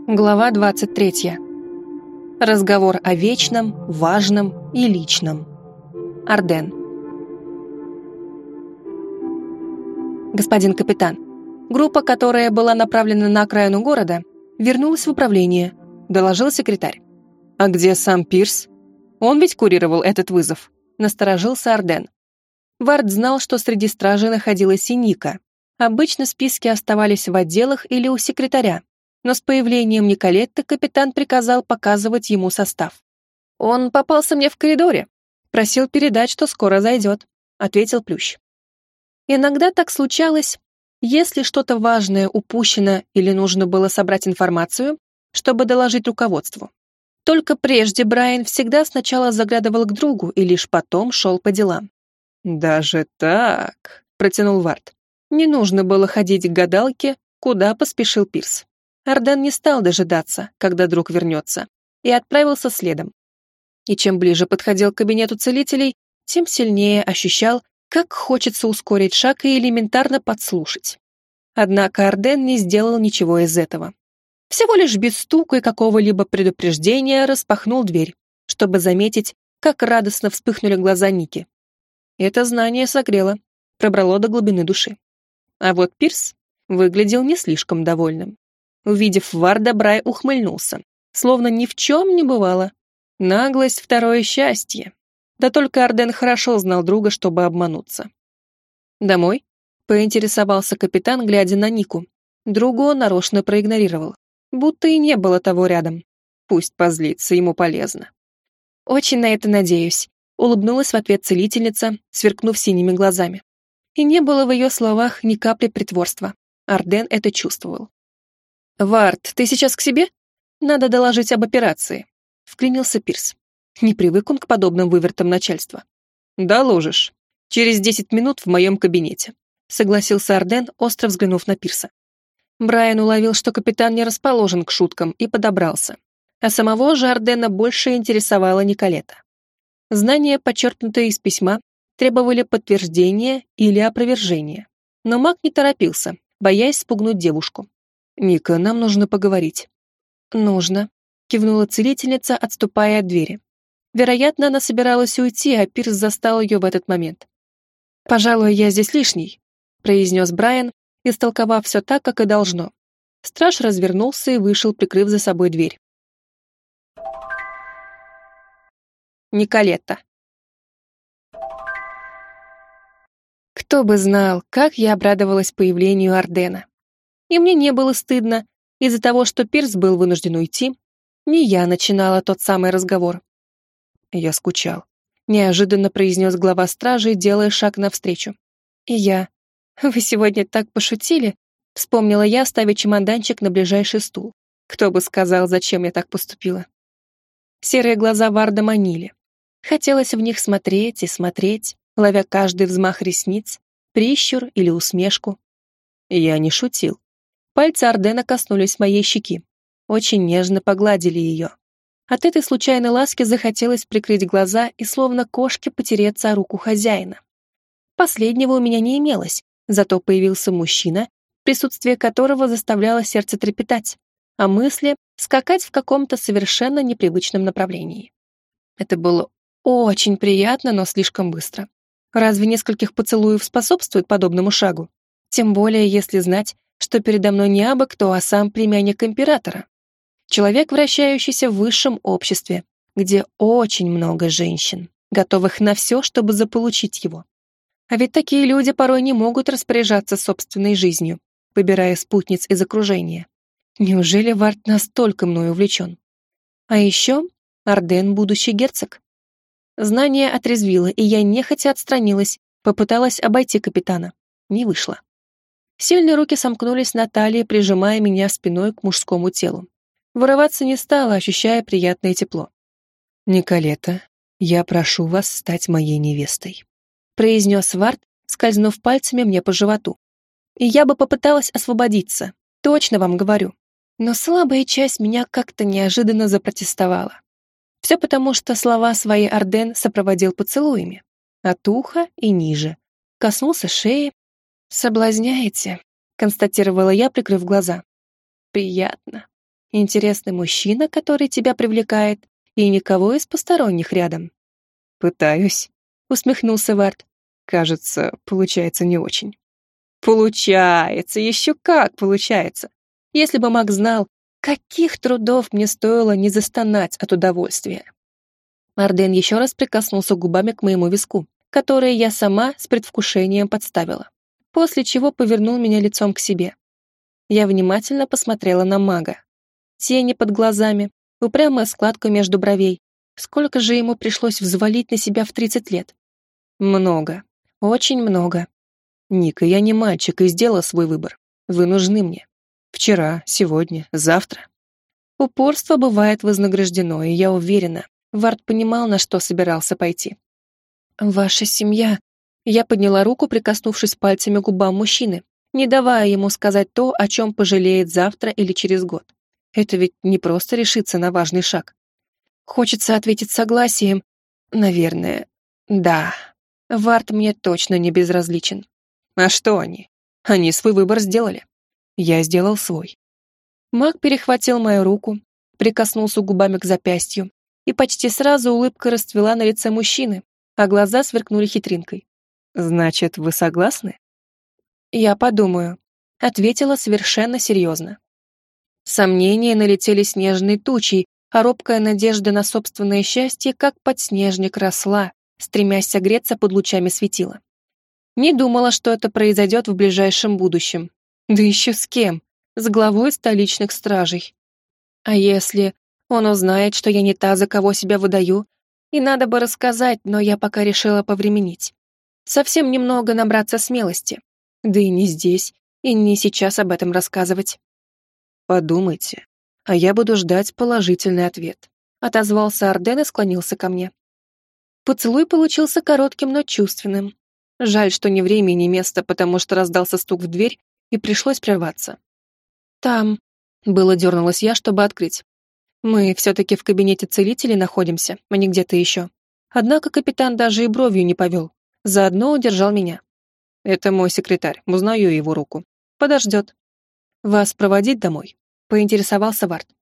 Глава 23. Разговор о вечном, важном и личном. Арден. Господин капитан, группа, которая была направлена на окраину города, вернулась в управление, доложил секретарь. А где сам Пирс? Он ведь курировал этот вызов, насторожился Арден. Вард знал, что среди стражей находилась и Ника. Обычно списки оставались в отделах или у секретаря, но с появлением Николетты капитан приказал показывать ему состав. «Он попался мне в коридоре. Просил передать, что скоро зайдет», — ответил Плющ. Иногда так случалось, если что-то важное упущено или нужно было собрать информацию, чтобы доложить руководству. Только прежде Брайан всегда сначала заглядывал к другу и лишь потом шел по делам. «Даже так?» — протянул Вард. Не нужно было ходить к гадалке, куда поспешил Пирс. Арден не стал дожидаться, когда друг вернется, и отправился следом. И чем ближе подходил к кабинету целителей, тем сильнее ощущал, как хочется ускорить шаг и элементарно подслушать. Однако Арден не сделал ничего из этого. Всего лишь без стука и какого-либо предупреждения распахнул дверь, чтобы заметить, как радостно вспыхнули глаза Ники. Это знание согрело, пробрало до глубины души. А вот Пирс выглядел не слишком довольным. Увидев Варда, Брай ухмыльнулся, словно ни в чем не бывало. Наглость — второе счастье. Да только Арден хорошо знал друга, чтобы обмануться. «Домой?» — поинтересовался капитан, глядя на Нику. Другу он нарочно проигнорировал, будто и не было того рядом. Пусть позлится, ему полезно. «Очень на это надеюсь», — улыбнулась в ответ целительница, сверкнув синими глазами. И не было в ее словах ни капли притворства. Арден это чувствовал. «Вард, ты сейчас к себе? Надо доложить об операции», — вклинился Пирс. Не привык он к подобным вывертам начальства. «Доложишь. Через 10 минут в моем кабинете», — согласился Арден, остро взглянув на Пирса. Брайан уловил, что капитан не расположен к шуткам, и подобрался. А самого же Ардена больше интересовала Николетта. Знания, подчеркнутые из письма, требовали подтверждения или опровержения. Но маг не торопился, боясь спугнуть девушку. «Ника, нам нужно поговорить». «Нужно», — кивнула целительница, отступая от двери. Вероятно, она собиралась уйти, а Пирс застал ее в этот момент. «Пожалуй, я здесь лишний», — произнес Брайан, истолковав все так, как и должно. Страж развернулся и вышел, прикрыв за собой дверь. Николетта. Кто бы знал, как я обрадовалась появлению Ардена. И мне не было стыдно из-за того, что Пирс был вынужден уйти. Не я начинала тот самый разговор. Я скучал. Неожиданно произнес глава стражи, делая шаг навстречу. И я. Вы сегодня так пошутили? Вспомнила я, ставя чемоданчик на ближайший стул. Кто бы сказал, зачем я так поступила. Серые глаза Варда манили. Хотелось в них смотреть и смотреть, ловя каждый взмах ресниц, прищур или усмешку. Я не шутил. Пальцы Ардена коснулись моей щеки. Очень нежно погладили ее. От этой случайной ласки захотелось прикрыть глаза и словно кошке потереться о руку хозяина. Последнего у меня не имелось, зато появился мужчина, присутствие которого заставляло сердце трепетать, а мысли скакать в каком-то совершенно непривычном направлении. Это было очень приятно, но слишком быстро. Разве нескольких поцелуев способствует подобному шагу? Тем более, если знать, что передо мной не абы кто, а сам племянник императора. Человек, вращающийся в высшем обществе, где очень много женщин, готовых на все, чтобы заполучить его. А ведь такие люди порой не могут распоряжаться собственной жизнью, выбирая спутниц из окружения. Неужели Вард настолько мной увлечен? А еще Арден — будущий герцог. Знание отрезвило, и я нехотя отстранилась, попыталась обойти капитана. Не вышло. Сильные руки сомкнулись на талии, прижимая меня спиной к мужскому телу. Вырываться не стала, ощущая приятное тепло. «Николетта, я прошу вас стать моей невестой», произнес Вард, скользнув пальцами мне по животу. И я бы попыталась освободиться, точно вам говорю. Но слабая часть меня как-то неожиданно запротестовала. Все потому, что слова свои Арден сопроводил поцелуями. От уха и ниже. Коснулся шеи. «Соблазняете», — констатировала я, прикрыв глаза. «Приятно». Интересный мужчина, который тебя привлекает, и никого из посторонних рядом. Пытаюсь, усмехнулся Варт. Кажется, получается не очень. Получается, еще как получается. Если бы Мак знал, каких трудов мне стоило не застонать от удовольствия. Арден еще раз прикоснулся губами к моему виску, который я сама с предвкушением подставила, после чего повернул меня лицом к себе. Я внимательно посмотрела на мага. Тени под глазами, упрямая складка между бровей. Сколько же ему пришлось взвалить на себя в 30 лет? Много. Очень много. Ника, я не мальчик и сделала свой выбор. Вы нужны мне. Вчера, сегодня, завтра. Упорство бывает вознаграждено, и я уверена, Варт понимал, на что собирался пойти. «Ваша семья...» Я подняла руку, прикоснувшись пальцами к губам мужчины, не давая ему сказать то, о чем пожалеет завтра или через год. Это ведь не просто решиться на важный шаг. Хочется ответить согласием. Наверное. Да. Варт мне точно не безразличен. А что они? Они свой выбор сделали. Я сделал свой. Маг перехватил мою руку, прикоснулся губами к запястью, и почти сразу улыбка расцвела на лице мужчины, а глаза сверкнули хитринкой. «Значит, вы согласны?» «Я подумаю», — ответила совершенно серьезно. Сомнения налетели снежной тучей, а робкая надежда на собственное счастье, как подснежник, росла, стремясь согреться под лучами светила. Не думала, что это произойдет в ближайшем будущем. Да еще с кем? С главой столичных стражей. А если он узнает, что я не та, за кого себя выдаю, и надо бы рассказать, но я пока решила повременить. Совсем немного набраться смелости. Да и не здесь, и не сейчас об этом рассказывать. «Подумайте, а я буду ждать положительный ответ», — отозвался Арден и склонился ко мне. Поцелуй получился коротким, но чувственным. Жаль, что ни время, ни место, потому что раздался стук в дверь, и пришлось прерваться. «Там...» — было дернулась я, чтобы открыть. «Мы все-таки в кабинете целителей находимся, а не где-то еще». Однако капитан даже и бровью не повел, заодно удержал меня. «Это мой секретарь, узнаю его руку. Подождет». «Вас проводить домой?» — поинтересовался Варт.